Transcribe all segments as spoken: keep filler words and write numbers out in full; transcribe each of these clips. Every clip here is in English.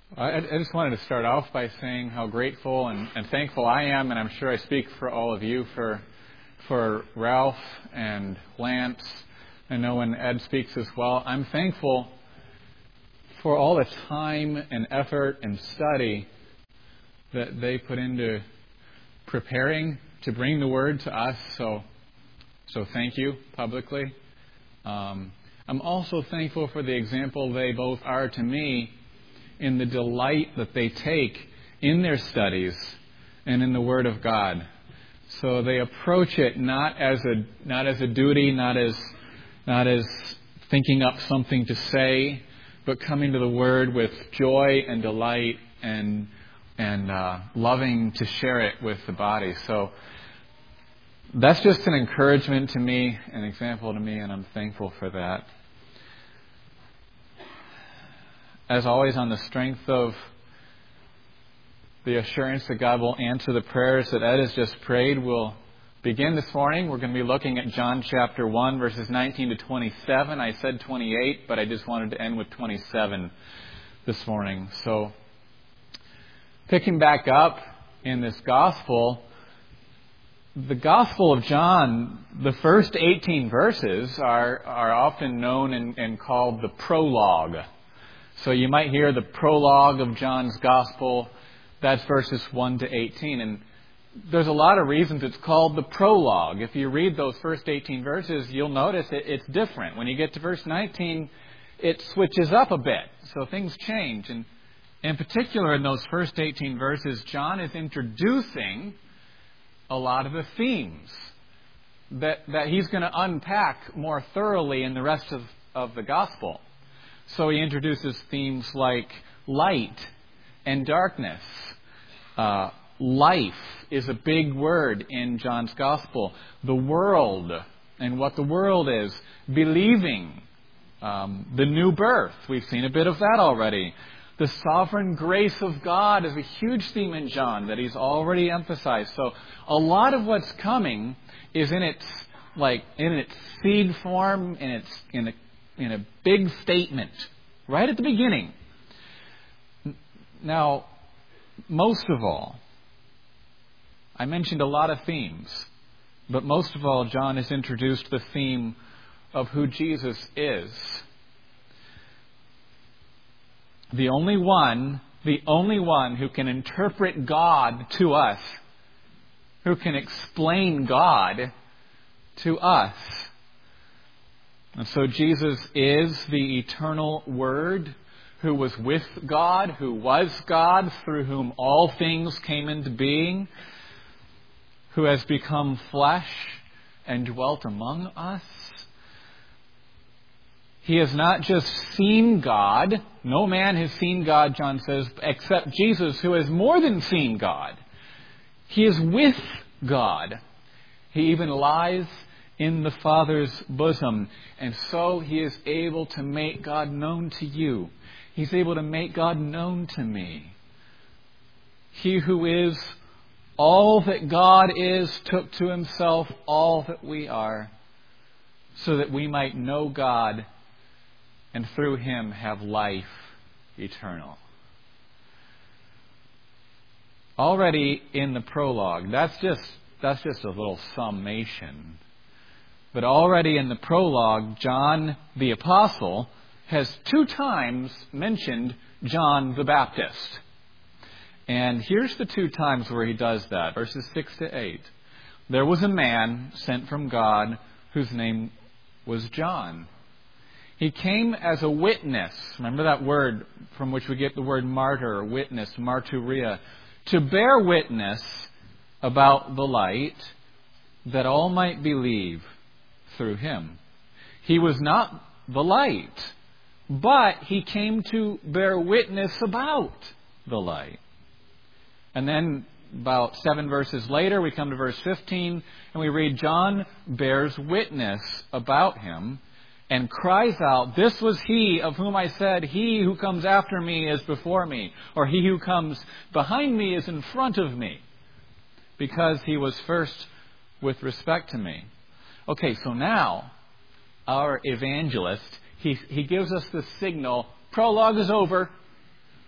I, I just wanted to start off by saying how grateful and, and thankful I am, and I'm sure I speak for all of you, for for Ralph and Lance. I know when Ed speaks as well. I'm thankful for all the time and effort and study that they put into preparing to bring the Word to us. So, so thank you publicly. Um, I'm also thankful for the example they both are to me in the delight that they take in their studies and in the Word of God. So they approach it not as a not as a duty, not as not as thinking up something to say, but coming to the Word with joy and delight and and uh, loving to share it with the body. So that's just an encouragement to me, an example to me, and I'm thankful for that. As always, on the strength of the assurance that God will answer the prayers that Ed has just prayed, we'll begin this morning. We're going to be looking at John chapter one, verses nineteen to twenty-seven. I said twenty-eight, but I just wanted to end with twenty-seven this morning. So, picking back up in this gospel, the Gospel of John, the first eighteen verses are, are often known and, and called the prologue. So you might hear the prologue of John's Gospel. That's verses one to eighteen. And there's a lot of reasons it's called the prologue. If you read those first eighteen verses, you'll notice it, it's different. When you get to verse nineteen, it switches up a bit. So things change. And in particular, in those first eighteen verses, John is introducing a lot of the themes that, that he's going to unpack more thoroughly in the rest of, of the Gospel. So he introduces themes like light and darkness. Uh, life is a big word in John's Gospel. The world and what the world is. Believing. Um, the new birth. We've seen a bit of that already. The sovereign grace of God is a huge theme in John that he's already emphasized. So a lot of what's coming is in its like in its seed form, in its in a in a big statement right at the beginning. Now, most of all, I mentioned a lot of themes, but most of all, John has introduced the theme of who Jesus is. The only one, the only one who can interpret God to us, who can explain God to us. And so Jesus is the eternal Word who was with God, who was God, through whom all things came into being, who has become flesh and dwelt among us. He has not just seen God. No man has seen God, John says, except Jesus, who has more than seen God. He is with God. He even lies in the Father's bosom. And so he is able to make God known to you. He's able to make God known to me. He who is all that God is took to himself all that we are, so that we might know God and through him have life eternal. Already in the prologue, that's just that's just a little summation. But already in the prologue, John the Apostle has two times mentioned John the Baptist. And here's the two times where he does that, verses six to eight. There was a man sent from God whose name was John. He came as a witness. Remember that word from which we get the word martyr, or witness, martyria. To bear witness about the light, that all might believe through him. He was not the light, but he came to bear witness about the light. And then about seven verses later, we come to verse fifteen, and we read, John bears witness about him and cries out, this was he of whom I said, he who comes after me is before me, or he who comes behind me is in front of me, because he was first with respect to me. Okay, so now our evangelist, he, he gives us the signal, prologue is over,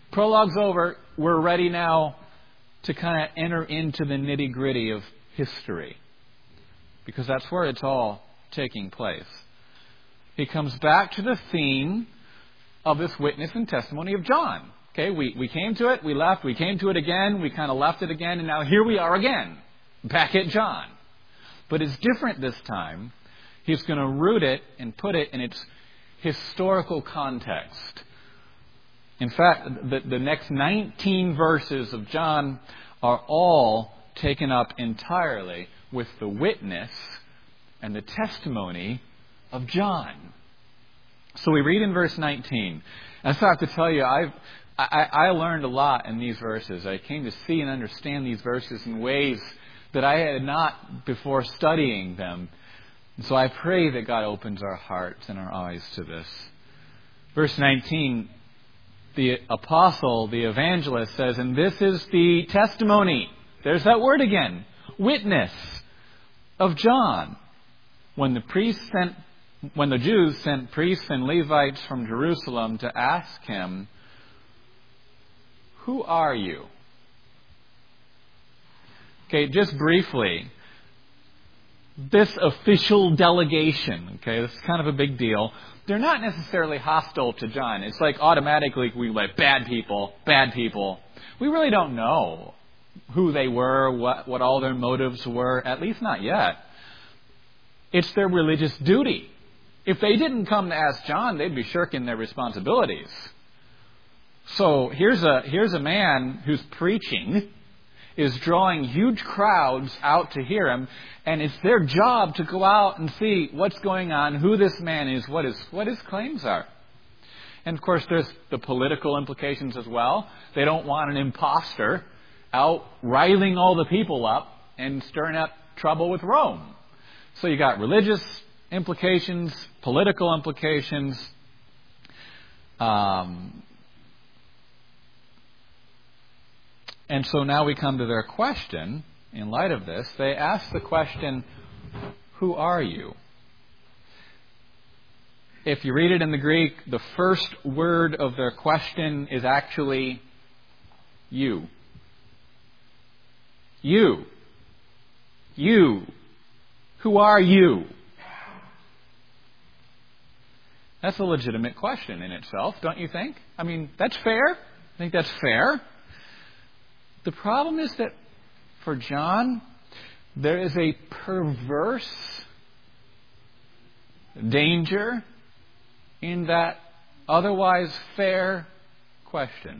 Prologue's over. We're ready now to kind of enter into the nitty-gritty of history, because that's where it's all taking place. He comes back to the theme of this witness and testimony of John. Okay, we, we came to it, we left, we came to it again, we kind of left it again, and now here we are again, back at John. But it's different this time. He's going to root it and put it in its historical context. In fact, the, the next nineteen verses of John are all taken up entirely with the witness and the testimony of John. So we read in verse nineteen. And so I have to tell you, I've, I, I learned a lot in these verses. I came to see and understand these verses in ways that I had not before studying them. And so I pray that God opens our hearts and our eyes to this. Verse nineteen, the apostle, the evangelist says, and this is the testimony. There's that word again. Witness of John. When the priests sent, when the Jews sent priests and Levites from Jerusalem to ask him, who are you? Okay, just briefly, this official delegation, okay, this is kind of a big deal. They're not necessarily hostile to John. It's like automatically we like bad people, bad people. We really don't know who they were, what, what all their motives were, at least not yet. It's their religious duty. If they didn't come to ask John, they'd be shirking their responsibilities. So here's a here's a man who's preaching, is drawing huge crowds out to hear him, and it's their job to go out and see what's going on, who this man is, what his what his claims are. And of course, there's the political implications as well. They don't want an imposter out riling all the people up and stirring up trouble with Rome. So you got religious implications, political implications. Um, and so now we come to their question. In light of this, they ask the question, who are you? If you read it in the Greek, the first word of their question is actually you. You. You. Who are you? That's a legitimate question in itself, don't you think? I mean, that's fair. I think that's fair. The problem is that for John, there is a perverse danger in that otherwise fair question.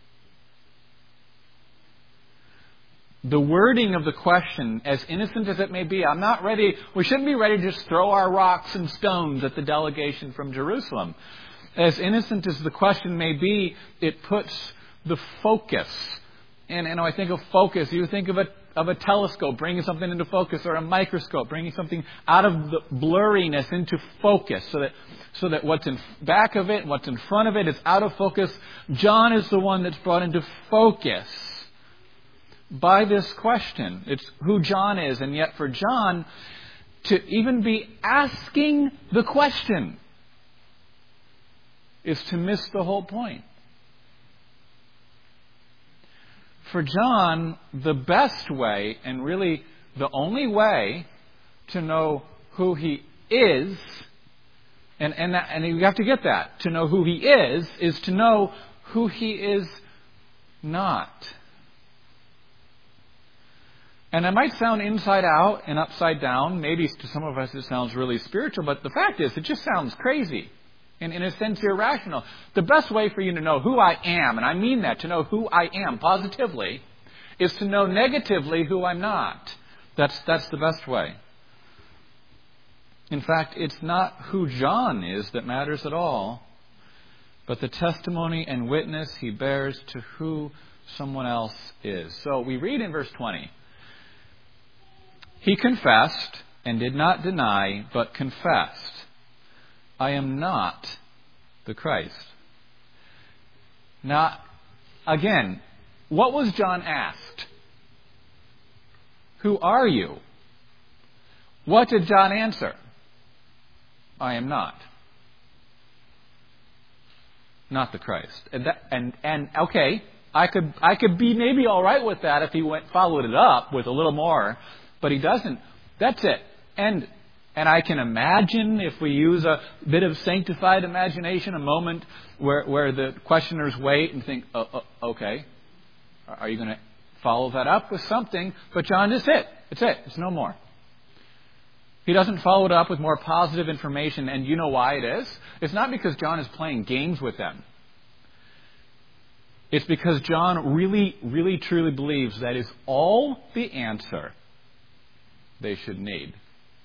The wording of the question, as innocent as it may be, I'm not ready, we shouldn't be ready to just throw our rocks and stones at the delegation from Jerusalem. As innocent as the question may be, it puts the focus. And, and I think of focus, you think of a, of a telescope bringing something into focus, or a microscope bringing something out of the blurriness into focus, so that so that what's in back of it, what's in front of it is out of focus. John is the one that's brought into focus by this question. It's who John is, and yet for John to even be asking the question is to miss the whole point. For John, the best way, and really the only way to know who he is, and, and, that, and you have to get that, to know who he is, is to know who he is not. And it might sound inside out and upside down. Maybe to some of us it sounds really spiritual, but the fact is it just sounds crazy. And in a sense, irrational. The best way for you to know who I am, and I mean that, to know who I am positively, is to know negatively who I'm not. That's, that's the best way. In fact, it's not who John is that matters at all, but the testimony and witness he bears to who someone else is. So we read in verse twenty, he confessed and did not deny, but confessed, I am not the Christ. Now, again, what was John asked? Who are you? What did John answer? I am not. not the Christ. And that, and, and okay, I could I could be maybe all right with that if he went followed it up with a little more, but he doesn't. That's it. And and I can imagine, if we use a bit of sanctified imagination, a moment where where the questioners wait and think, oh, oh, okay, are you going to follow that up with something? But John, that's it. It's it. It's no more. He doesn't follow it up with more positive information, and you know why it is? It's not because John is playing games with them. It's because John really, really, truly believes that is all the answer they should need.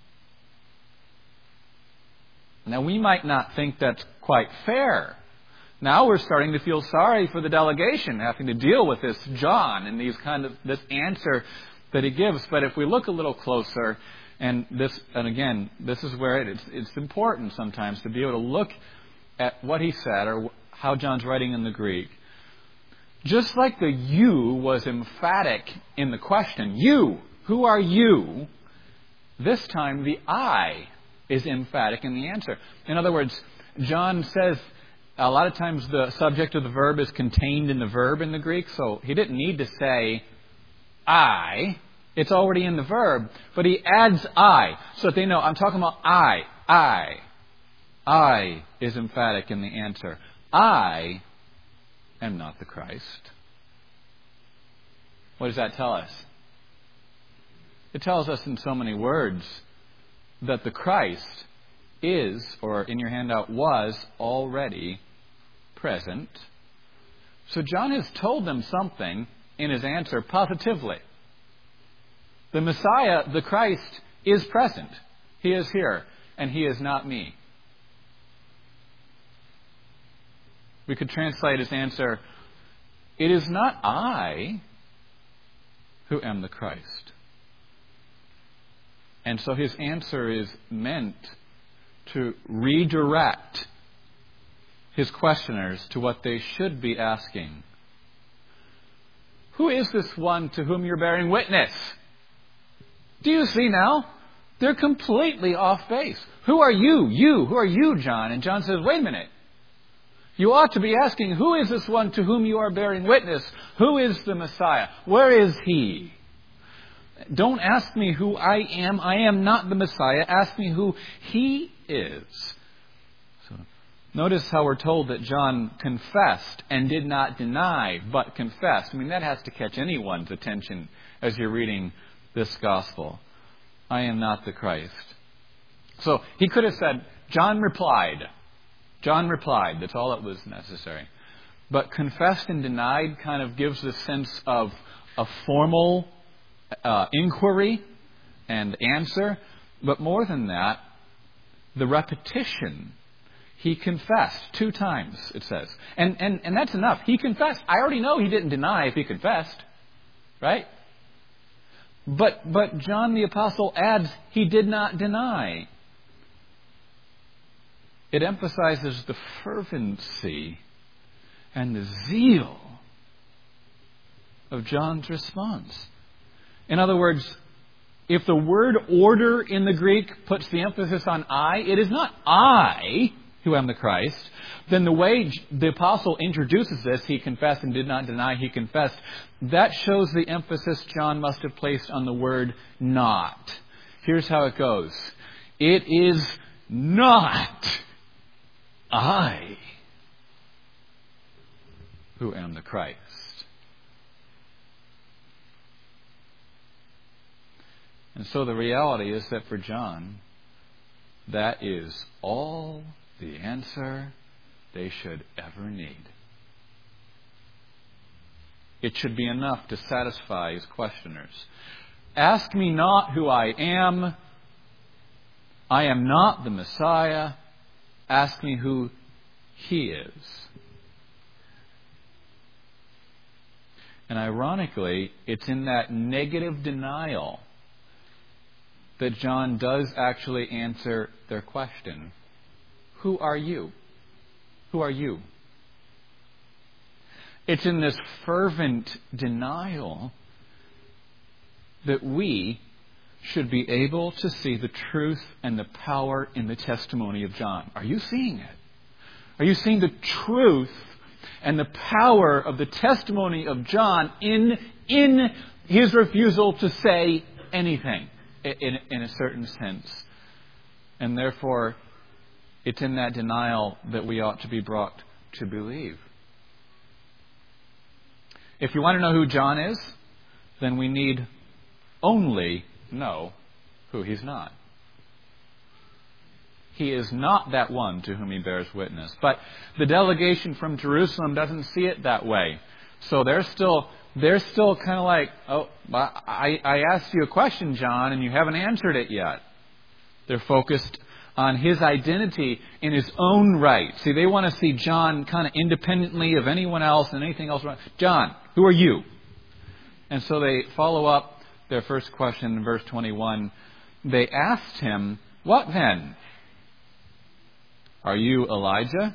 Now, we might not think that's quite fair. Now we're starting to feel sorry for the delegation having to deal with this John and these kind of this answer that he gives. But if we look a little closer, and this, and again, this is where it, it's, it's important sometimes to be able to look at what he said or how John's writing in the Greek. Just like the you was emphatic in the question, you, who are you? This time the I is emphatic in the answer. In other words, John says a lot of times the subject of the verb is contained in the verb in the Greek, so he didn't need to say I. It's already in the verb, but he adds I so that they know I'm talking about I, I. I is emphatic in the answer. I am not the Christ. What does that tell us? It tells us in so many words that the Christ is, or in your handout was, already present. So John has told them something in his answer positively. The Messiah, the Christ, is present. He is here, and he is not me. We could translate his answer, it is not I who am the Christ. And so his answer is meant to redirect his questioners to what they should be asking. Who is this one to whom you're bearing witness? Do you see now? They're completely off base. Who are you? You. Who are you, John? And John says, wait a minute. You ought to be asking, who is this one to whom you are bearing witness? Who is the Messiah? Where is he? Don't ask me who I am. I am not the Messiah. Ask me who he is. So, notice how we're told that John confessed and did not deny, but confessed. I mean, that has to catch anyone's attention as you're reading this gospel. I am not the Christ. So he could have said, John replied. John replied. That's all that was necessary. But confessed and denied kind of gives a sense of a formal uh, inquiry and answer. But more than that, the repetition. He confessed two times, it says. And, and, and that's enough. He confessed. I already know he didn't deny if he confessed. Right? But, but John the Apostle adds, he did not deny. It emphasizes the fervency and the zeal of John's response. In other words, if the word order in the Greek puts the emphasis on I, it is not I who am the Christ. Then the way the apostle introduces this, he confessed and did not deny, he confessed, that shows the emphasis John must have placed on the word not. Here's how it goes. It is not I who am the Christ. And so the reality is that for John, that is all the answer they should ever need. It should be enough to satisfy his questioners. Ask me not who I am. I am not the Messiah. Ask me who he is. And ironically, it's in that negative denial that John does actually answer their question. Who are you? Who are you? It's in this fervent denial that we should be able to see the truth and the power in the testimony of John. Are you seeing it? Are you seeing the truth and the power of the testimony of John in, in his refusal to say anything in, in a certain sense? And therefore, it's in that denial that we ought to be brought to believe. If you want to know who John is, then we need only know who he's not. He is not that one to whom he bears witness. But the delegation from Jerusalem doesn't see it that way. So they're still they're still kind of like, oh, I, I asked you a question, John, and you haven't answered it yet. They're focused on his identity in his own right. See, they want to see John kind of independently of anyone else and anything else. John, who are you? And so they follow up their first question in verse twenty-one. They asked him, what then? Are you Elijah?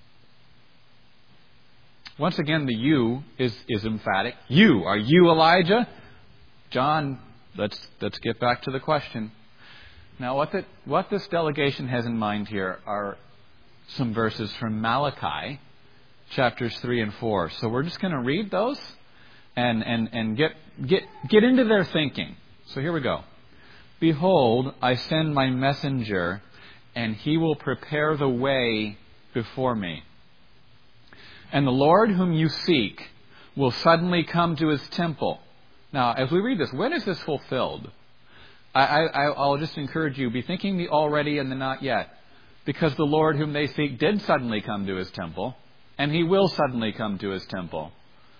Once again, the you is, is emphatic. You, are you Elijah? John, let's let's get back to the question. Now, what the, what this delegation has in mind here are some verses from Malachi, chapters three and four. So we're just going to read those and, and, and get, get, get into their thinking. So here we go. Behold, I send my messenger, and he will prepare the way before me. And the Lord whom you seek will suddenly come to his temple. Now, as we read this, when is this fulfilled? I, I, I'll just encourage you, be thinking the already and the not yet. Because the Lord whom they seek did suddenly come to his temple, and he will suddenly come to his temple.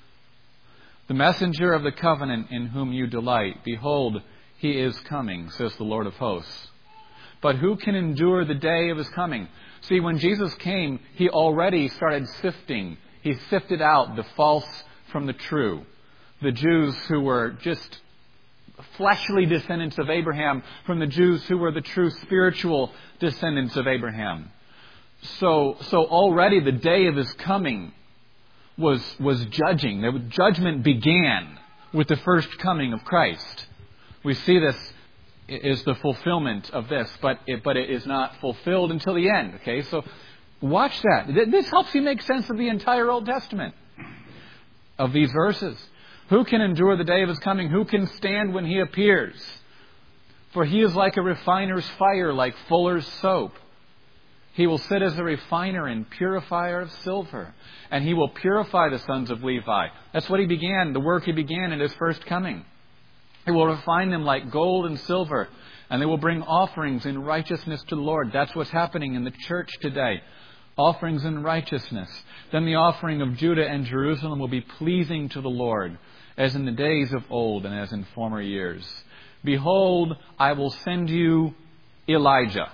The messenger of the covenant in whom you delight, behold, he is coming, says the Lord of hosts. But who can endure the day of his coming? See, when Jesus came, he already started sifting. He sifted out the false from the true. The Jews who were just fleshly descendants of Abraham from the Jews who were the true spiritual descendants of Abraham. So, so already the day of his coming was, was judging. The judgment began with the first coming of Christ. We see this is the fulfillment of this, but it, but it is not fulfilled until the end. Okay, so watch that. This helps you make sense of the entire Old Testament, of these verses. Who can endure the day of his coming? Who can stand when he appears? For he is like a refiner's fire, like fuller's soap. He will sit as a refiner and purifier of silver, and he will purify the sons of Levi. That's what he began, the work he began at his first coming. He will refine them like gold and silver, and they will bring offerings in righteousness to the Lord. That's what's happening in the church today. Offerings in righteousness. Then the offering of Judah and Jerusalem will be pleasing to the Lord, as in the days of old and as in former years. Behold, I will send you Elijah,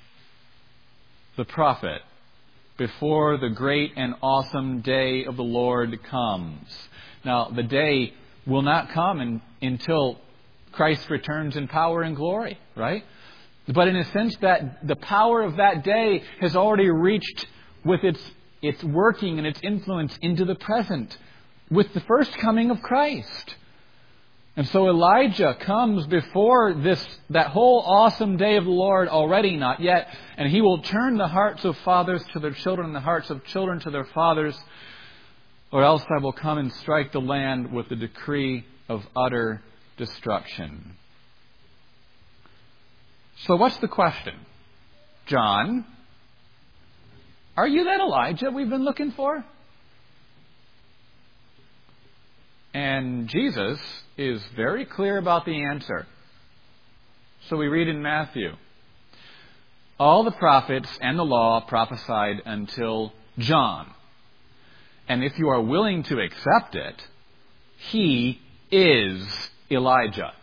the prophet, before the great and awesome day of the Lord comes. Now, the day will not come in, until Christ returns in power and glory, right? But in a sense that the power of that day has already reached with its its working and its influence into the present with the first coming of Christ. And so Elijah comes before this that whole awesome day of the Lord already, not yet, and he will turn the hearts of fathers to their children and the hearts of children to their fathers, or else I will come and strike the land with the decree of utter destruction. So what's the question? John, are you that Elijah we've been looking for? And Jesus is very clear about the answer. So we read in Matthew, all the prophets and the law prophesied until John. And if you are willing to accept it, he is Elijah,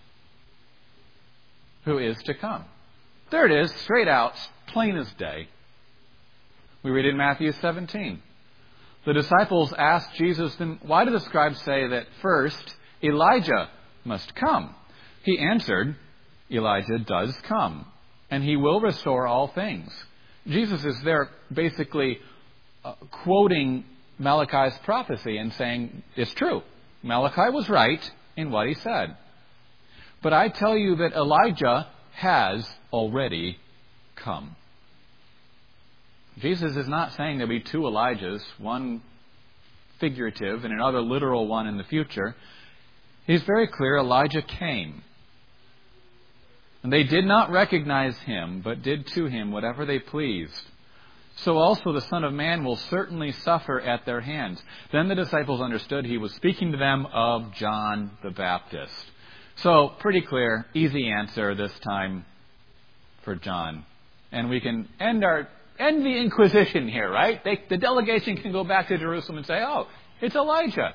who is to come. There it is, straight out, plain as day. We read in Matthew seventeen. The disciples asked Jesus, then why do the scribes say that first Elijah must come? He answered, Elijah does come, and he will restore all things. Jesus is there basically uh, quoting Malachi's prophecy and saying, it's true. Malachi was right in what he said. But I tell you that Elijah has already come. Jesus is not saying there'll be two Elijahs, one figurative and another literal one in the future. He's very clear Elijah came. And they did not recognize him, but did to him whatever they pleased. So also the Son of Man will certainly suffer at their hands. Then the disciples understood he was speaking to them of John the Baptist. So, pretty clear, easy answer this time for John. And we can end our end the Inquisition here, right? They, the delegation can go back to Jerusalem and say, oh, it's Elijah.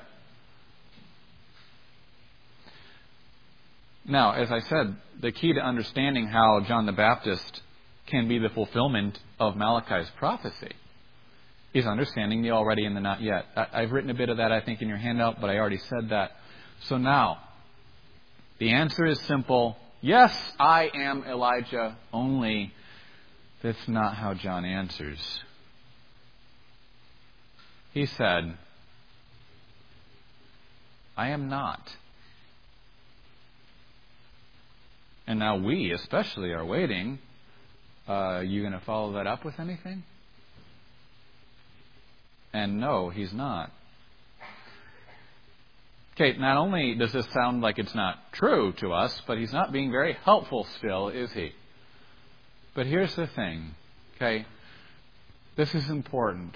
Now, as I said, the key to understanding how John the Baptist can be the fulfillment of Malachi's prophecy is understanding the already and the not yet. I, I've written a bit of that, I think, in your handout, but I already said that. So now, the answer is simple. Yes, I am Elijah, only that's not how John answers. He said, I am not. And now we especially are waiting. Uh, are you going to follow that up with anything? And no, he's not. Okay, not only does this sound like it's not true to us, but he's not being very helpful still, is he? But here's the thing, okay? This is important.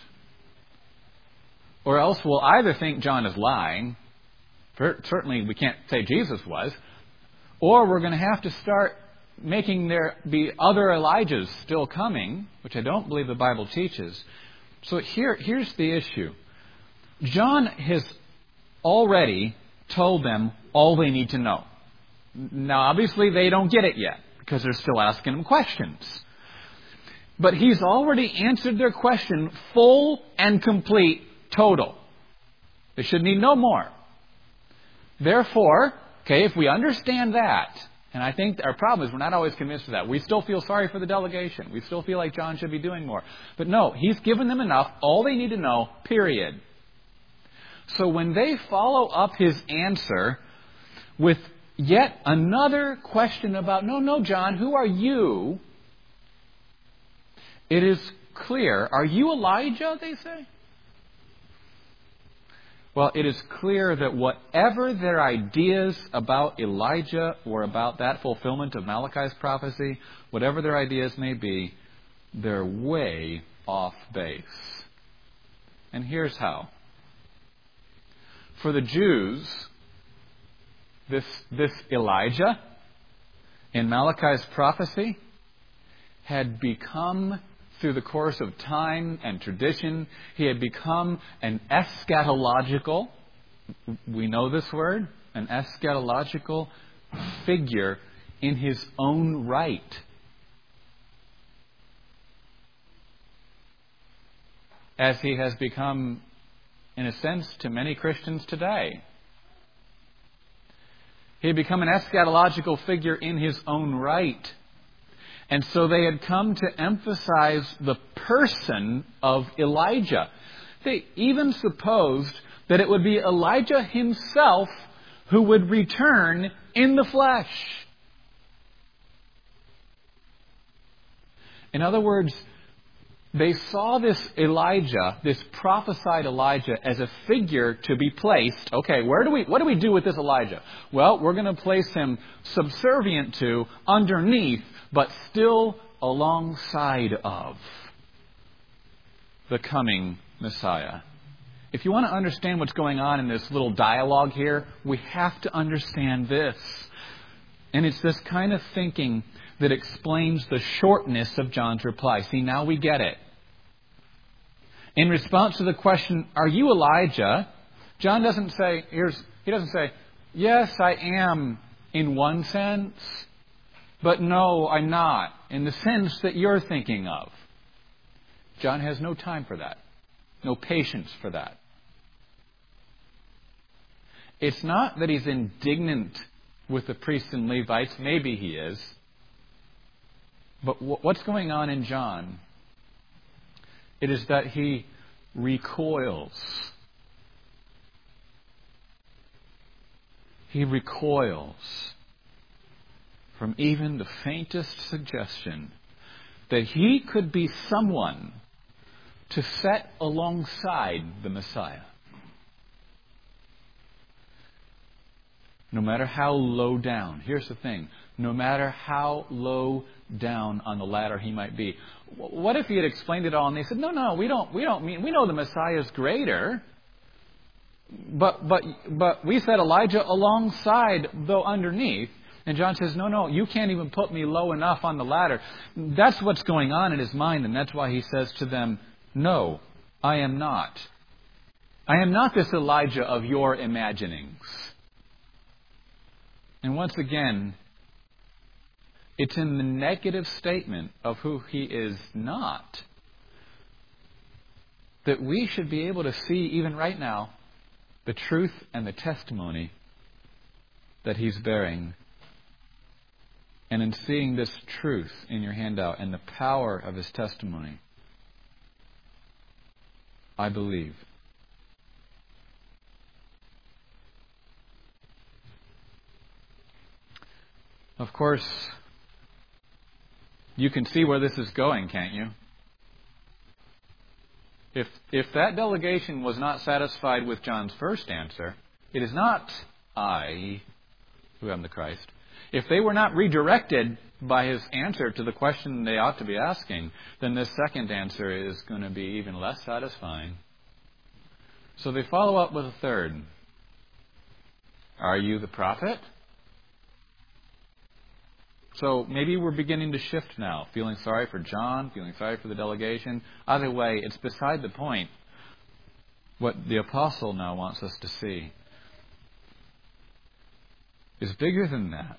Or else we'll either think John is lying. Certainly we can't say Jesus was. Or we're going to have to start making there be other Elijahs still coming, which I don't believe the Bible teaches. So here, here's the issue. John has already told them all they need to know. Now, obviously, they don't get it yet because they're still asking him questions. But he's already answered their question full and complete, total. They should need no more. Therefore, okay, if we understand that, and I think our problem is we're not always convinced of that. We still feel sorry for the delegation. We still feel like John should be doing more. But no, he's given them enough, all they need to know, period. So when they follow up his answer with yet another question about, no, no, John, who are you? It is clear. Are you Elijah, they say? Well, it is clear that whatever their ideas about Elijah or about that fulfillment of Malachi's prophecy, whatever their ideas may be, they're way off base. And here's how. For the Jews, this, this Elijah in Malachi's prophecy had become, through the course of time and tradition, he had become an eschatological, we know this word, an eschatological figure in his own right. As he has become, in a sense, to many Christians today. He had become an eschatological figure in his own right. And so they had come to emphasize the person of Elijah. They even supposed that it would be Elijah himself who would return in the flesh. In other words, they saw this Elijah, this prophesied Elijah, as a figure to be placed. Okay, where do we, what do we do with this Elijah? Well, we're going to place him subservient to, underneath, but still alongside of the coming Messiah. If you want to understand what's going on in this little dialogue here, we have to understand this. And it's this kind of thinking that explains the shortness of John's reply. See, now we get it. In response to the question, are you Elijah? John doesn't say, here's, he doesn't say, yes, I am in one sense, but no, I'm not, in the sense that you're thinking of. John has no time for that. No patience for that. It's not that he's indignant with the priests and Levites. Maybe he is. But what's going on in John? It is that he recoils. He recoils from even the faintest suggestion that he could be someone to set alongside the Messiah. No matter how low down, here's the thing, no matter how low down on the ladder he might be. What if he had explained it all and they said, no, no, we don't, we don't mean, we know the Messiah is greater. But, but, but we said Elijah alongside, though underneath. And John says, no, no, you can't even put me low enough on the ladder. That's what's going on in his mind, and that's why he says to them, no, I am not. I am not this Elijah of your imaginings. And once again, it's in the negative statement of who he is not that we should be able to see, even right now, the truth and the testimony that he's bearing. And in seeing this truth in your handout and the power of his testimony, I believe. Of course, you can see where this is going, can't you? If if that delegation was not satisfied with John's first answer, it is not I who am the Christ. If they were not redirected by his answer to the question they ought to be asking, then this second answer is going to be even less satisfying. So they follow up with a third. Are you the prophet? So maybe we're beginning to shift now, feeling sorry for John, feeling sorry for the delegation. Either way, it's beside the point. What the apostle now wants us to see is bigger than that.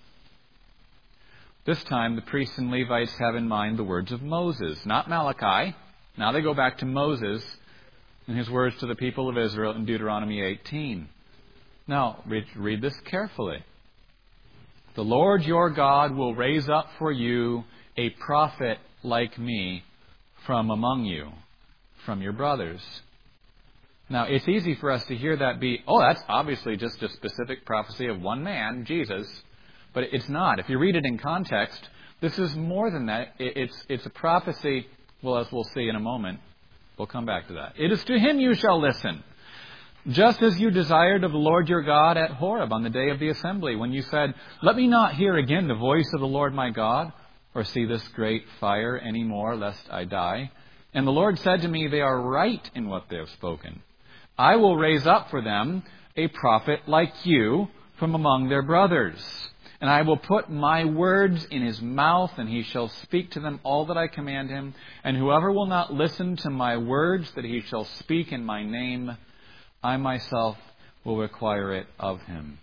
This time, the priests and Levites have in mind the words of Moses, not Malachi. Now they go back to Moses and his words to the people of Israel in Deuteronomy eighteen. Now, read, read this carefully. The Lord your God will raise up for you a prophet like me from among you, from your brothers. Now, it's easy for us to hear that be, oh, that's obviously just a specific prophecy of one man, Jesus. But it's not. If you read it in context, this is more than that. It's, it's a prophecy, well, as we'll see in a moment. We'll come back to that. It is to him you shall listen. Just as you desired of the Lord your God at Horeb on the day of the assembly, when you said, let me not hear again the voice of the Lord my God, or see this great fire any more, lest I die. And the Lord said to me, they are right in what they have spoken. I will raise up for them a prophet like you from among their brothers. And I will put my words in his mouth, and he shall speak to them all that I command him. And whoever will not listen to my words that he shall speak in my name, I myself will require it of him.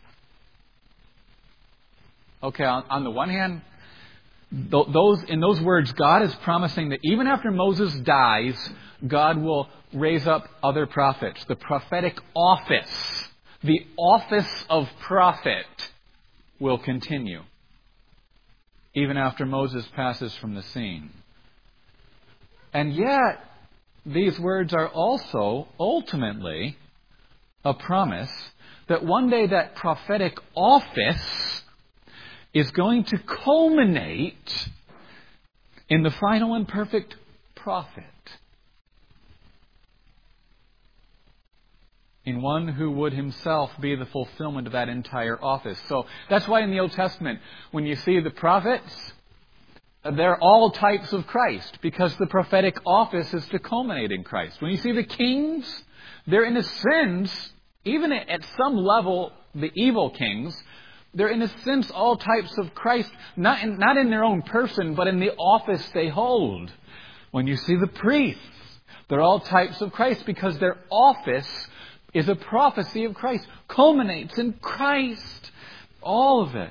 Okay, on, on the one hand, th- those in those words, God is promising that even after Moses dies, God will raise up other prophets. The prophetic office, the office of prophet, will continue even after Moses passes from the scene. And yet, these words are also ultimately a promise that one day that prophetic office is going to culminate in the final and perfect prophet. In one who would himself be the fulfillment of that entire office. So that's why in the Old Testament, when you see the prophets, they're all types of Christ, because the prophetic office is to culminate in Christ. When you see the kings, they're in a sense, even at some level, the evil kings, they're in a sense all types of Christ, not in, not in their own person, but in the office they hold. When you see the priests, they're all types of Christ because their office is a prophecy of Christ, culminates in Christ. All of it.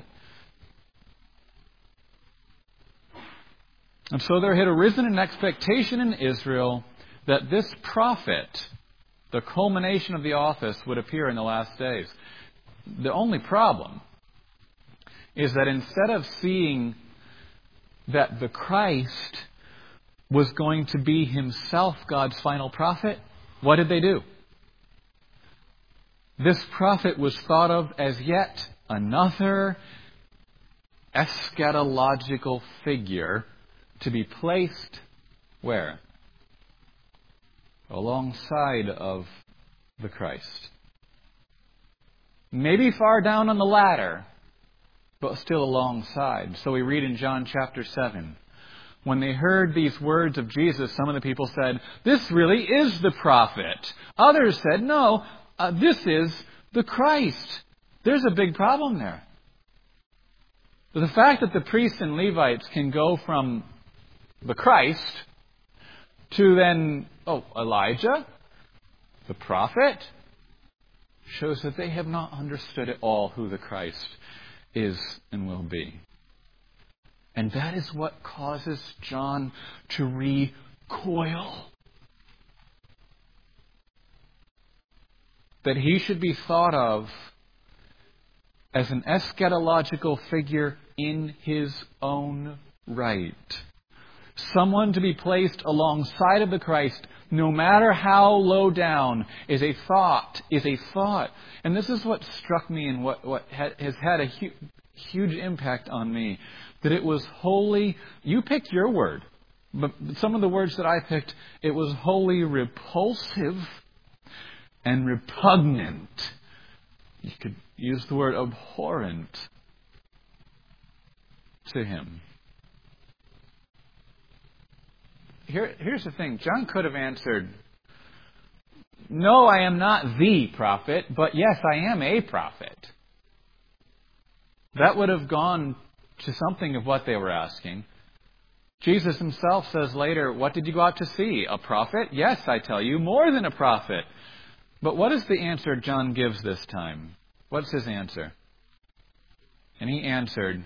And so there had arisen an expectation in Israel that this prophet, the culmination of the office, would appear in the last days. The only problem is that instead of seeing that the Christ was going to be himself God's final prophet, what did they do? This prophet was thought of as yet another eschatological figure to be placed where? alongside of the Christ. Maybe far down on the ladder, but still alongside. So we read in John chapter seven, when they heard these words of Jesus, some of the people said, "This really is the prophet." Others said, "No, uh, this is the Christ." There's a big problem there. But the fact that the priests and Levites can go from the Christ to then, oh, Elijah, the prophet, shows that they have not understood at all who the Christ is and will be. And that is what causes John to recoil. That he should be thought of as an eschatological figure in his own right. Someone to be placed alongside of the Christ, no matter how low down, is a thought, is a thought. And this is what struck me and what, what has had a hu- huge impact on me. That it was wholly, you picked your word, but some of the words that I picked, it was wholly repulsive and repugnant. You could use the word abhorrent to him. Here, here's the thing. John could have answered, "No, I am not the prophet, but yes, I am a prophet." That would have gone to something of what they were asking. Jesus himself says later, "What did you go out to see? A prophet? Yes, I tell you, more than a prophet." But what is the answer John gives this time? What's his answer? And he answered,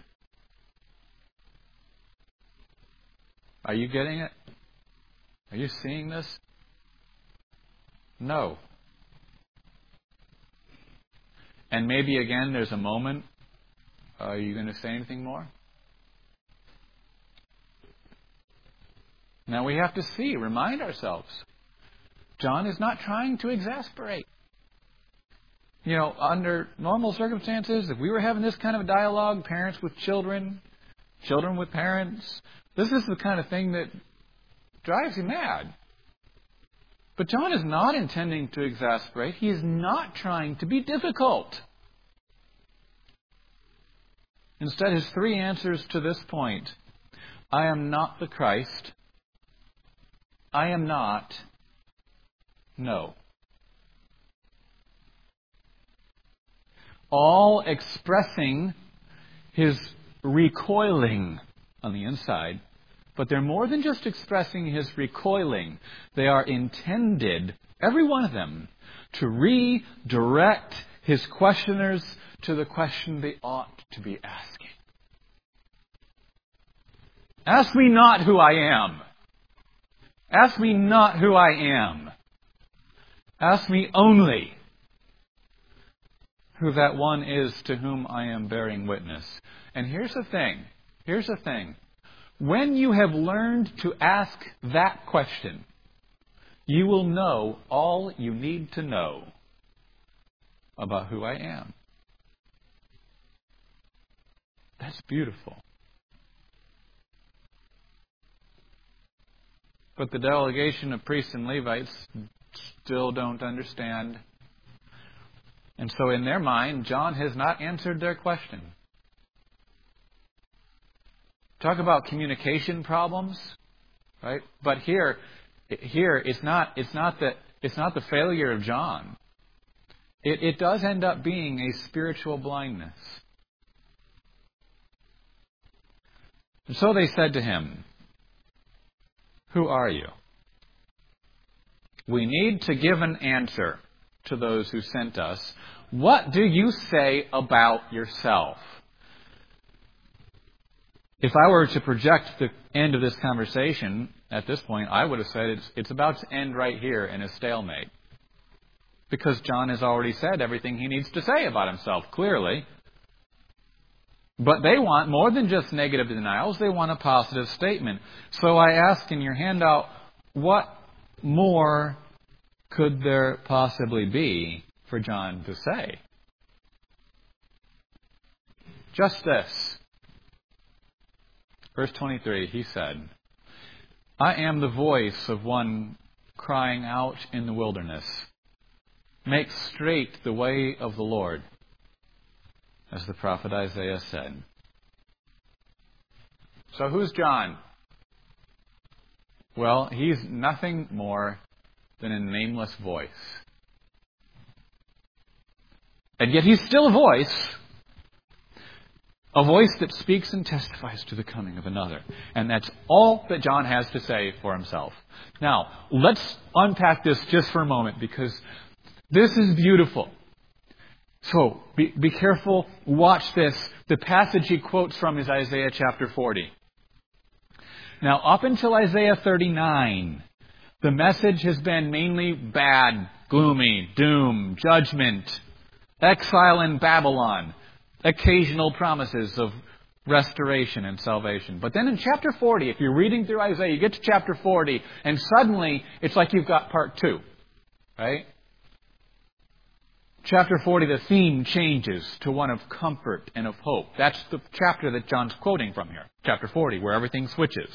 are you getting it? Are you seeing this? No. And maybe again there's a moment. Are you going to say anything more? Now we have to see, remind ourselves. John is not trying to exasperate. You know, under normal circumstances, if we were having this kind of a dialogue, parents with children, children with parents, this is the kind of thing that drives you mad. But John is not intending to exasperate. He is not trying to be difficult. Instead, his three answers to this point: I am not the Christ. I am not. No. All expressing his recoiling on the inside. But they're more than just expressing his recoiling. They are intended, every one of them, to redirect his questioners to the question they ought to be asking. Ask me not who I am. Ask me not who I am. Ask me only who that one is to whom I am bearing witness. And here's the thing. Here's the thing. When you have learned to ask that question, you will know all you need to know about who I am. That's beautiful. But the delegation of priests and Levites still don't understand. And so in their mind, John has not answered their question. Talk about communication problems, right? But here, here it's not. It's not that. It's not the failure of John. It, it does end up being a spiritual blindness. And so they said to him, "Who are you? We need to give an answer to those who sent us. What do you say about yourself?" If I were to project the end of this conversation at this point, I would have said it's, it's about to end right here in a stalemate. Because John has already said everything he needs to say about himself, clearly. But they want more than just negative denials. They want a positive statement. So I ask in your handout, what more could there possibly be for John to say? Just this. Verse twenty-three, he said, "I am the voice of one crying out in the wilderness, "Make straight the way of the Lord," as the prophet Isaiah said. So who's John? Well, he's nothing more than a nameless voice. And yet he's still a voice. A voice that speaks and testifies to the coming of another. And that's all that John has to say for himself. Now, let's unpack this just for a moment, because this is beautiful. So, be, be careful. Watch this. The passage he quotes from is Isaiah chapter forty. Now, up until Isaiah thirty-nine, the message has been mainly bad, gloomy, doom, judgment, exile in Babylon, occasional promises of restoration and salvation. But then in chapter forty, if you're reading through Isaiah, you get to chapter forty, and suddenly it's like you've got part two. Right? Chapter forty, the theme changes to one of comfort and of hope. That's the chapter that John's quoting from here. Chapter forty, where everything switches.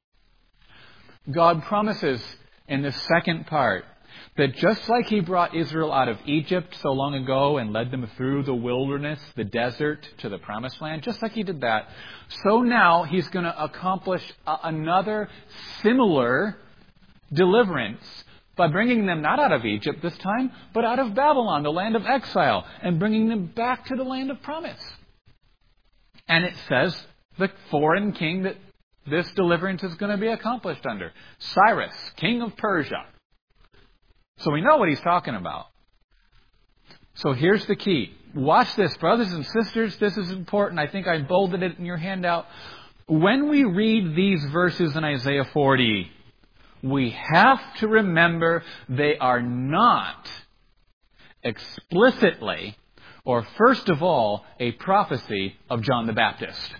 God promises in the second part that just like He brought Israel out of Egypt so long ago and led them through the wilderness, the desert, to the promised land, just like He did that, so now He's going to accomplish another similar deliverance by bringing them not out of Egypt this time, but out of Babylon, the land of exile, and bringing them back to the land of promise. And it says the foreign king that this deliverance is going to be accomplished under, Cyrus, king of Persia. So we know what he's talking about. So here's the key. Watch this, brothers and sisters. This is important. I think I bolded it in your handout. When we read these verses in Isaiah forty, we have to remember they are not explicitly, or first of all, a prophecy of John the Baptist.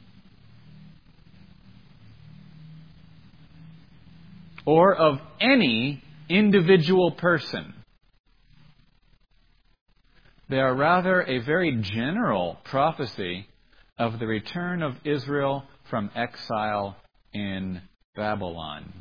Or of any individual person. They are rather a very general prophecy of the return of Israel from exile in Babylon.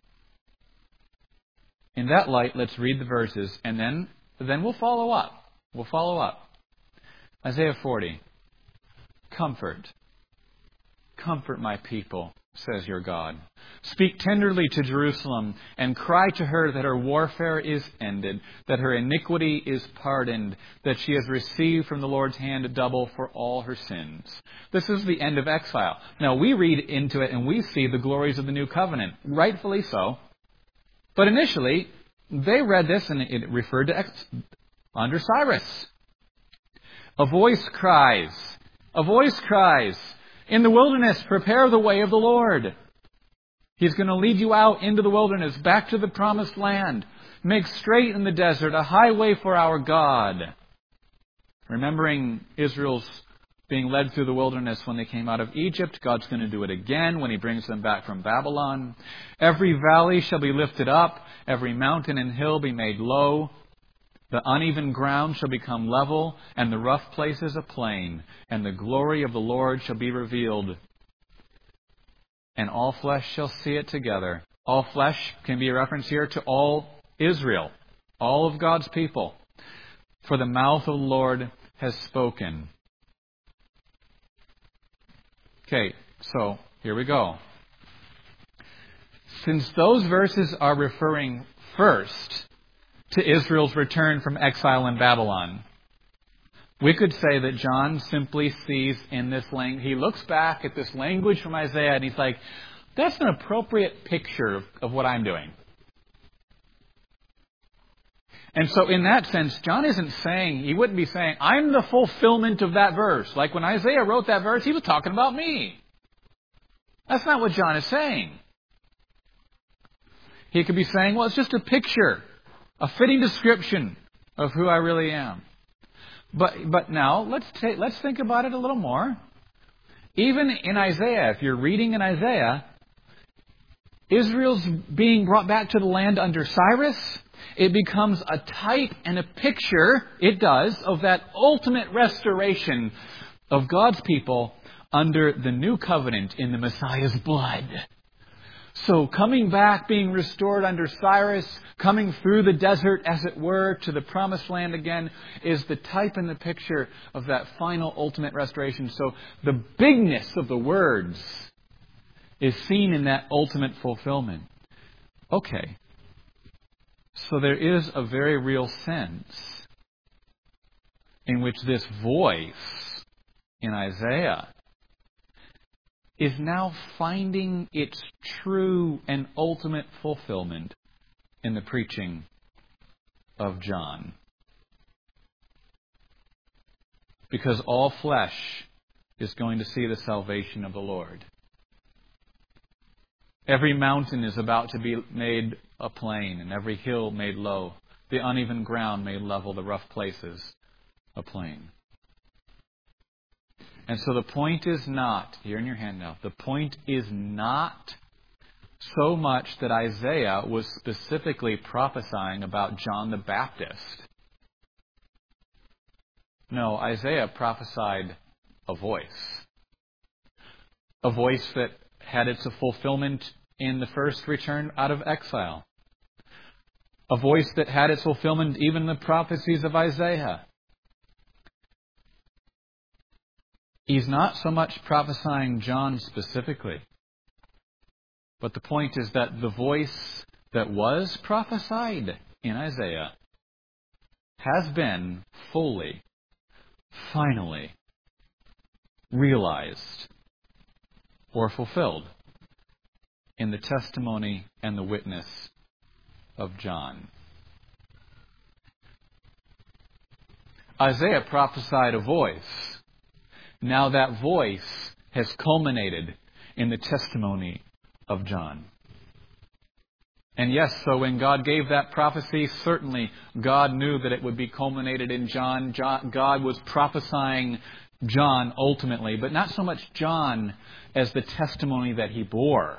In that light, let's read the verses, and then, then we'll follow up. We'll follow up. Isaiah forty. Comfort. Comfort my people, says your God. Speak tenderly to Jerusalem and cry to her that her warfare is ended, that her iniquity is pardoned, that she has received from the Lord's hand a double for all her sins. This is the end of exile. Now we read into it and we see the glories of the new covenant, rightfully so. But initially, they read this and it referred to ex- under Cyrus. A voice cries, a voice cries, in the wilderness, prepare the way of the Lord. He's going to lead you out into the wilderness, back to the promised land. Make straight in the desert a highway for our God. Remembering Israel's being led through the wilderness when they came out of Egypt, God's going to do it again when He brings them back from Babylon. Every valley shall be lifted up, every mountain and hill be made low. The uneven ground shall become level, and the rough places a plain, and the glory of the Lord shall be revealed. And all flesh shall see it together. All flesh can be a reference here to all Israel, all of God's people. For the mouth of the Lord has spoken. Okay, so here we go. Since those verses are referring first to Israel's return from exile in Babylon, we could say that John simply sees in this language, he looks back at this language from Isaiah and he's like, that's an appropriate picture of, of what I'm doing. And so in that sense, John isn't saying, he wouldn't be saying, I'm the fulfillment of that verse. Like when Isaiah wrote that verse, he was talking about me. That's not what John is saying. He could be saying, well, it's just a picture, a fitting description of who I really am. But but now let's take let's think about it a little more. Even in Isaiah, if you're reading in Isaiah, Israel's being brought back to the land under Cyrus. It becomes a type and a picture, it does, of that ultimate restoration of God's people under the new covenant in the Messiah's blood. So coming back, being restored under Cyrus, coming through the desert, as it were, to the promised land again, is the type and the picture of that final ultimate restoration. So the bigness of the words is seen in that ultimate fulfillment. Okay. So there is a very real sense in which this voice in Isaiah is now finding its true and ultimate fulfillment in the preaching of John. Because all flesh is going to see the salvation of the Lord. Every mountain is about to be made a plain, and every hill made low, the uneven ground made level, the rough places a plain. And so the point is not, here in your handout, the point is not so much that Isaiah was specifically prophesying about John the Baptist. No, Isaiah prophesied a voice. A voice that had its fulfillment in the first return out of exile. A voice that had its fulfillment even in the prophecies of Isaiah. He's not so much prophesying John specifically, but the point is that the voice that was prophesied in Isaiah has been fully, finally realized or fulfilled in the testimony and the witness of John. Isaiah prophesied a voice. Now that voice has culminated in the testimony of John. And yes, so when God gave that prophecy, certainly God knew that it would be culminated in John. John God was prophesying John ultimately, but not so much John as the testimony that he bore.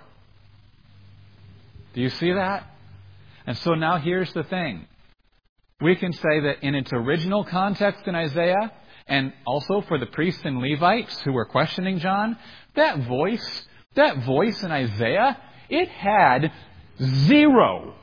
Do you see that? And so now here's the thing. We can say that in its original context in Isaiah, and also for the priests and Levites who were questioning John, that voice, that voice in Isaiah, it had zero,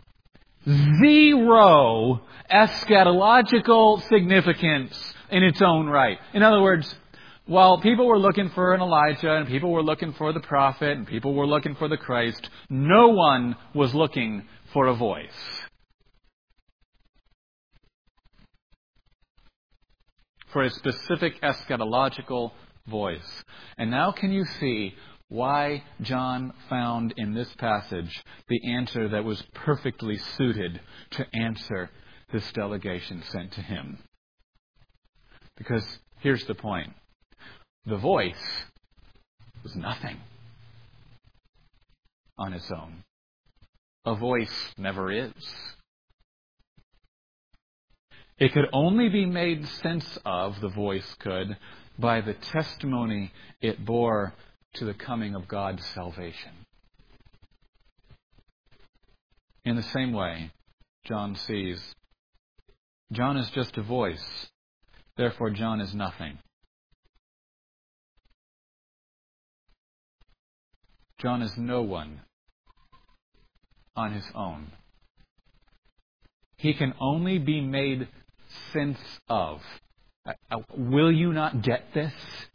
zero eschatological significance in its own right. In other words, while people were looking for an Elijah, and people were looking for the prophet, and people were looking for the Christ, no one was looking for a voice. For a specific eschatological voice. And now can you see why John found in this passage the answer that was perfectly suited to answer this delegation sent to him? Because here's the point. The voice was nothing on its own. A voice never is. It could only be made sense of, the voice could, by the testimony it bore to the coming of God's salvation. In the same way, John sees, John is just a voice, therefore John is nothing. John is no one on his own. He can only be made sense of. Uh, will you not get this?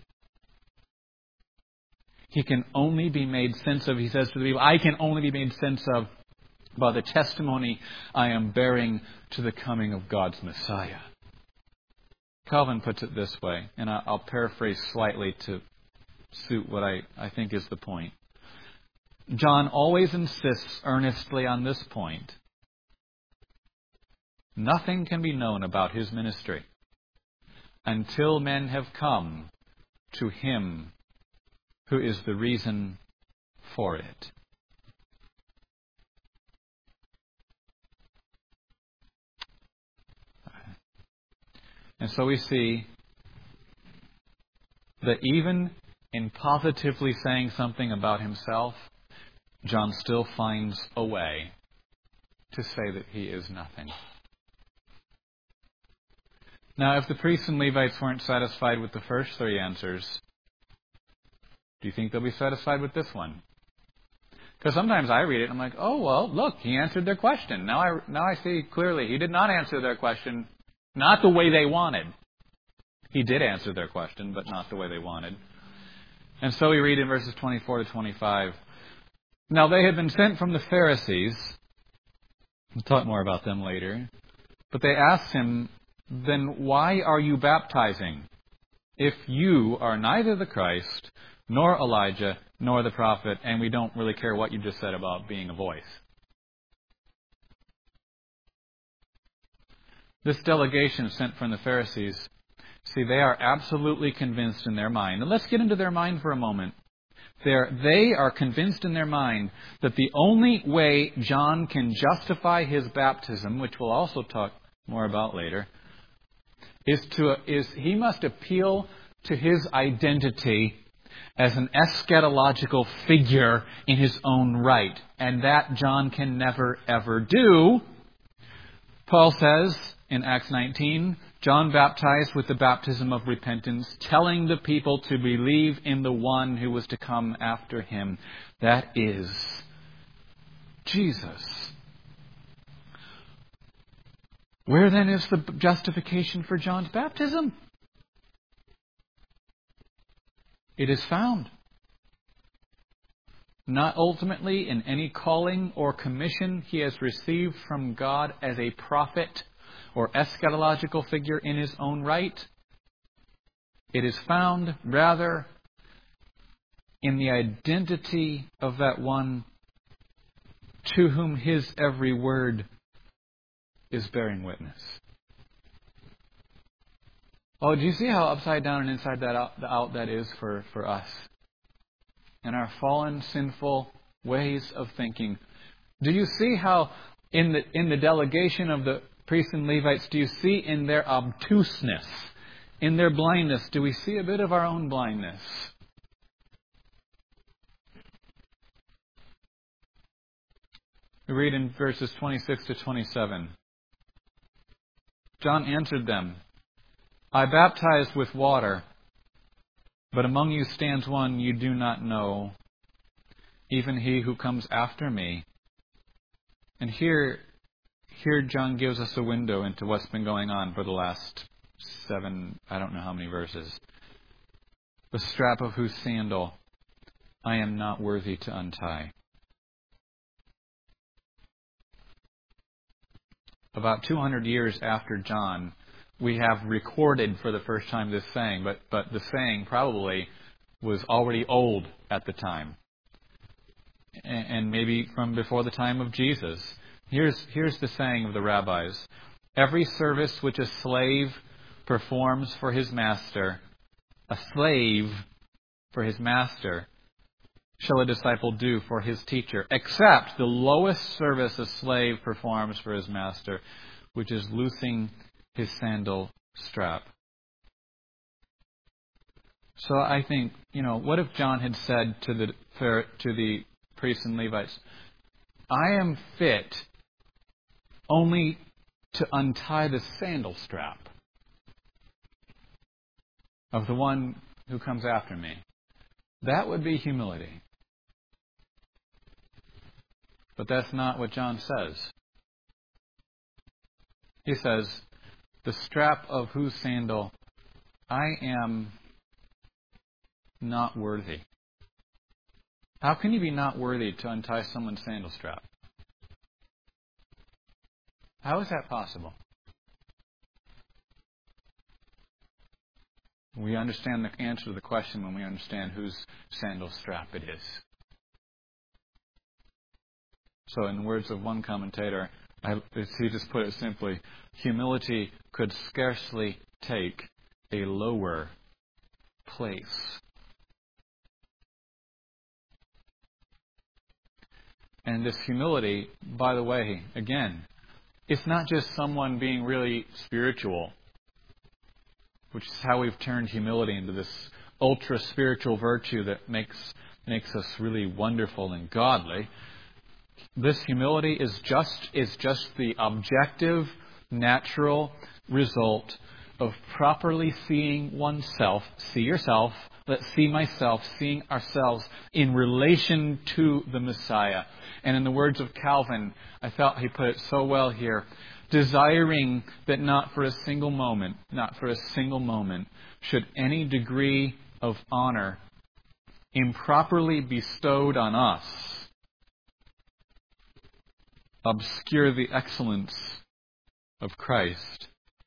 He can only be made sense of, he says to the people, I can only be made sense of by the testimony I am bearing to the coming of God's Messiah. Calvin puts it this way, and I'll paraphrase slightly to suit what I, I think is the point. John always insists earnestly on this point. Nothing can be known about his ministry until men have come to him who is the reason for it. And so we see that even in positively saying something about himself, John still finds a way to say that he is nothing. Now, if the priests and Levites weren't satisfied with the first three answers, do you think they'll be satisfied with this one? Because sometimes I read it and I'm like, oh, well, look, he answered their question. Now I, now I see clearly he did not answer their question, not the way they wanted. He did answer their question, but not the way they wanted. And so we read in verses twenty-four to twenty-five, now they had been sent from the Pharisees. We'll talk more about them later. But they asked him, then why are you baptizing, if you are neither the Christ, nor Elijah, nor the prophet, and we don't really care what you just said about being a voice? This delegation sent from the Pharisees, see, they are absolutely convinced in their mind. And let's get into their mind for a moment. They're, they are convinced in their mind that the only way John can justify his baptism, which we'll also talk more about later, is to is he must appeal to his identity as an eschatological figure in his own right. And that John can never, ever do. Paul says in Acts nineteen, John baptized with the baptism of repentance, telling the people to believe in the one who was to come after him. That is Jesus. Where then is the justification for John's baptism? It is found not ultimately in any calling or commission he has received from God as a prophet or eschatological figure in his own right. It is found rather in the identity of that one to whom his every word is bearing witness. Oh, do you see how upside down and inside that out, out that is for, for us? And our fallen, sinful ways of thinking. Do you see how in the in the delegation of the priests and Levites, do you see in their obtuseness, in their blindness, do we see a bit of our own blindness? We read in verses twenty-six to twenty-seven. John answered them, I baptize with water, but among you stands one you do not know, even he who comes after me. And here, here John gives us a window into what's been going on for the last seven, I don't know how many verses. The strap of whose sandal I am not worthy to untie. About two hundred years after John, we have recorded for the first time this saying, but, but the saying probably was already old at the time. And, and maybe from before the time of Jesus. Here's, here's the saying of the rabbis. Every service which a slave performs for his master, a slave for his master, shall a disciple do for his teacher, except the lowest service a slave performs for his master, which is loosing his sandal strap. So I think, you know, what if John had said to the to the priests and Levites, I am fit only to untie the sandal strap of the one who comes after me. That would be humility. But that's not what John says. He says, the strap of whose sandal I am not worthy. How can you be not worthy to untie someone's sandal strap? How is that possible? We understand the answer to the question when we understand whose sandal strap it is. So in the words of one commentator, I, he just put it simply, humility could scarcely take a lower place. And this humility, by the way, again, it's not just someone being really spiritual, which is how we've turned humility into this ultra-spiritual virtue that makes makes us really wonderful and godly. This humility is just is just the objective, natural result of properly seeing oneself, see yourself Let's see myself, seeing ourselves in relation to the Messiah. And in the words of Calvin, I thought he put it so well here, desiring that not for a single moment, not for a single moment, should any degree of honor improperly bestowed on us obscure the excellence of Christ.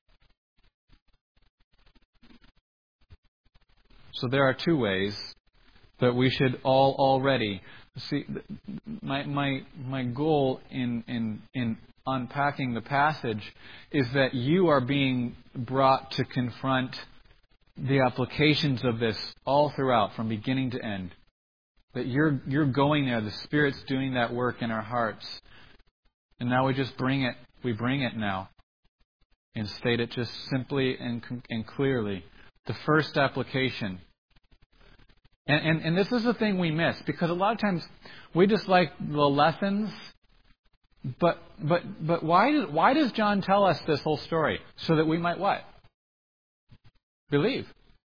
So there are two ways that we should all already see. My my my goal in in in unpacking the passage is that you are being brought to confront the applications of this all throughout, from beginning to end. That you're you're going there. The Spirit's doing that work in our hearts, and now we just bring it. We bring it now, and state it just simply and and clearly. The first application. And, and and this is the thing we miss, because a lot of times we just like the lessons, but but but why does why does John tell us this whole story? So that we might what? Believe.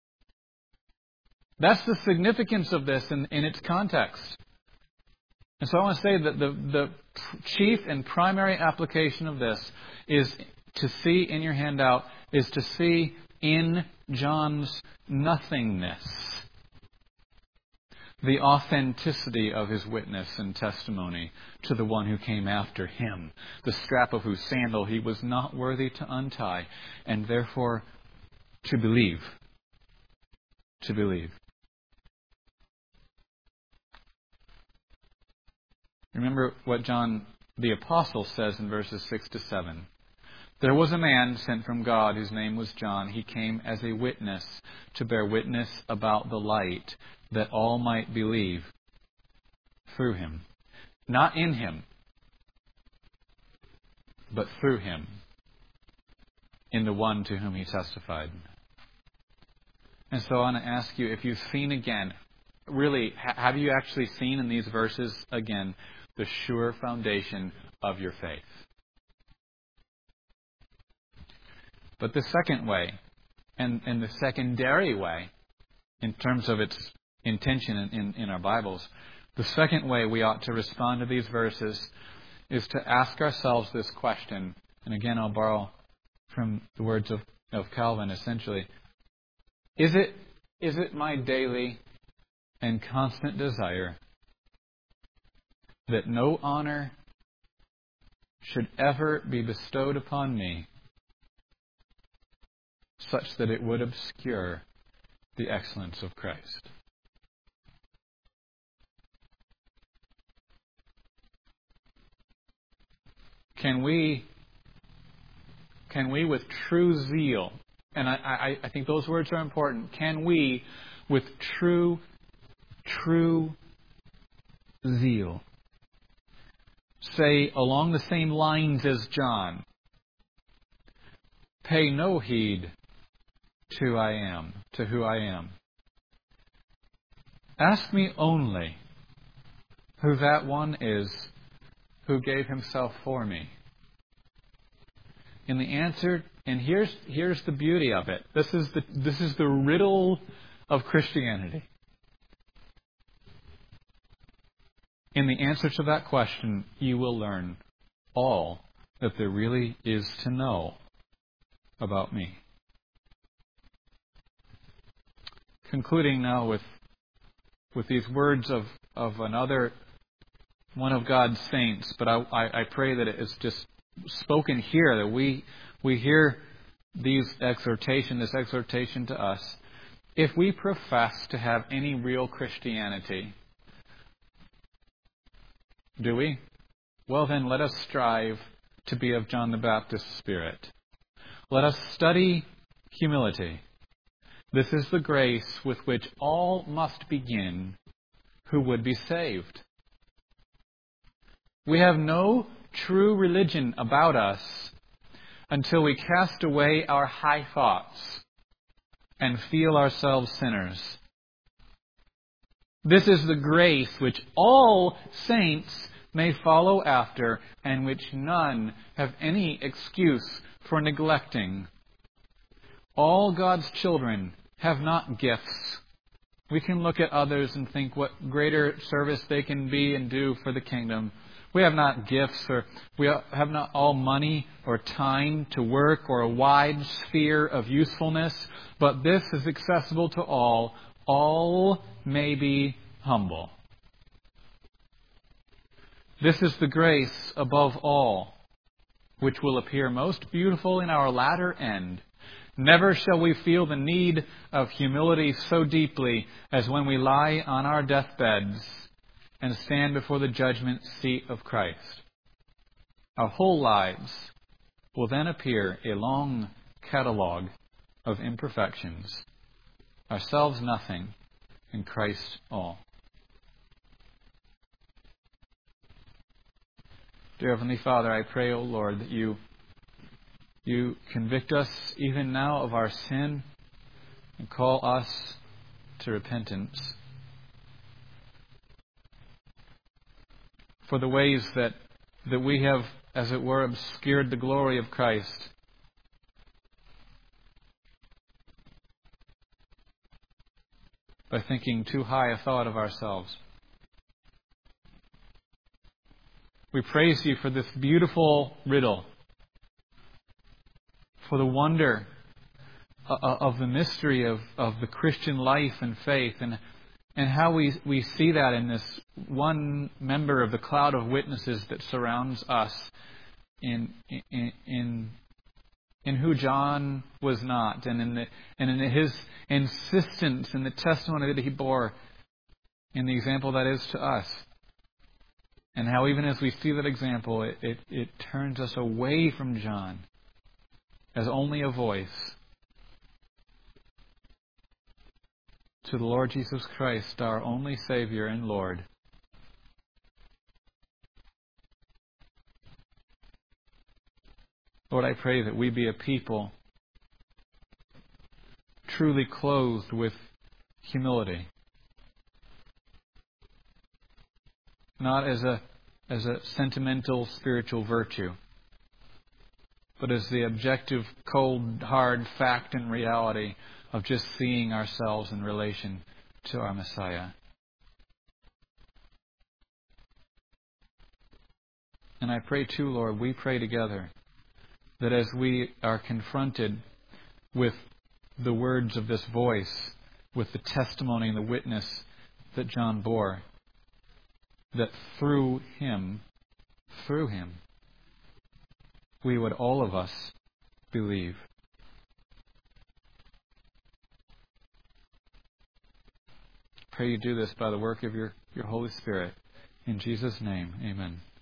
That's the significance of this in, in its context. And so I want to say that the, the chief and primary application of this is to see in your handout, is to see in John's nothingness the authenticity of his witness and testimony to the one who came after him, the strap of whose sandal he was not worthy to untie, and therefore to believe. To believe. Remember what John the Apostle says in verses six to seven. There was a man sent from God whose name was John. He came as a witness to bear witness about the light, that all might believe through him. Not in him, but through him, in the one to whom he testified. And so I want to ask you, if you've seen again, really, have you actually seen in these verses again the sure foundation of your faith? But the second way, and, and the secondary way, in terms of its intention in, in, in our Bibles, the second way we ought to respond to these verses is to ask ourselves this question. And again, I'll borrow from the words of, of Calvin, essentially. Is it, is it my daily and constant desire that no honor should ever be bestowed upon me, such that it would obscure the excellence of Christ? Can we, can we with true zeal, and I, I, I think those words are important, can we with true, true zeal say along the same lines as John, pay no heed to I am, to who I am. Ask me only who that one is who gave himself for me. And the answer, and here's here's the beauty of it. This is the this is the riddle of Christianity. In the answer to that question, you will learn all that there really is to know about me. Concluding now with with these words of, of another one of God's saints, but I, I, I pray that it is just spoken here, that we we hear these exhortation, this exhortation to us. If we profess to have any real Christianity, do we? Well then, let us strive to be of John the Baptist's spirit. Let us study humility. This is the grace with which all must begin who would be saved. We have no true religion about us until we cast away our high thoughts and feel ourselves sinners. This is the grace which all saints may follow after, and which none have any excuse for neglecting. All God's children have not gifts We can look at others and think what greater service they can be and do for the kingdom. We have not gifts, or we have not all money or time to work, or a wide sphere of usefulness, but this is accessible to all. All may be humble. This is the grace above all, which will appear most beautiful in our latter end. Never shall we feel the need of humility so deeply as when we lie on our deathbeds and stand before the judgment seat of Christ. Our whole lives will then appear a long catalogue of imperfections, ourselves nothing, and Christ all. Dear Heavenly Father, I pray, O Lord, that you You convict us even now of our sin and call us to repentance. For the ways that, that we have, as it were, obscured the glory of Christ. By thinking too high a thought of ourselves. We praise you for this beautiful riddle, for the wonder of the mystery of, of the Christian life and faith, and and how we, we see that in this one member of the cloud of witnesses that surrounds us in in in, in who John was not, and in the and in his insistence in the testimony that he bore, in the example that is to us. And how even as we see that example, it, it, it turns us away from John as only a voice to the Lord Jesus Christ, our only Savior and Lord. Lord, I pray that we be a people truly clothed with humility. Not as a as a sentimental spiritual virtue, but as the objective, cold, hard fact and reality of just seeing ourselves in relation to our Messiah. And I pray too, Lord, we pray together that as we are confronted with the words of this voice, with the testimony and the witness that John bore, that through him, through him, we would all of us believe. Pray you do this by the work of your, your Holy Spirit. In Jesus' name, amen.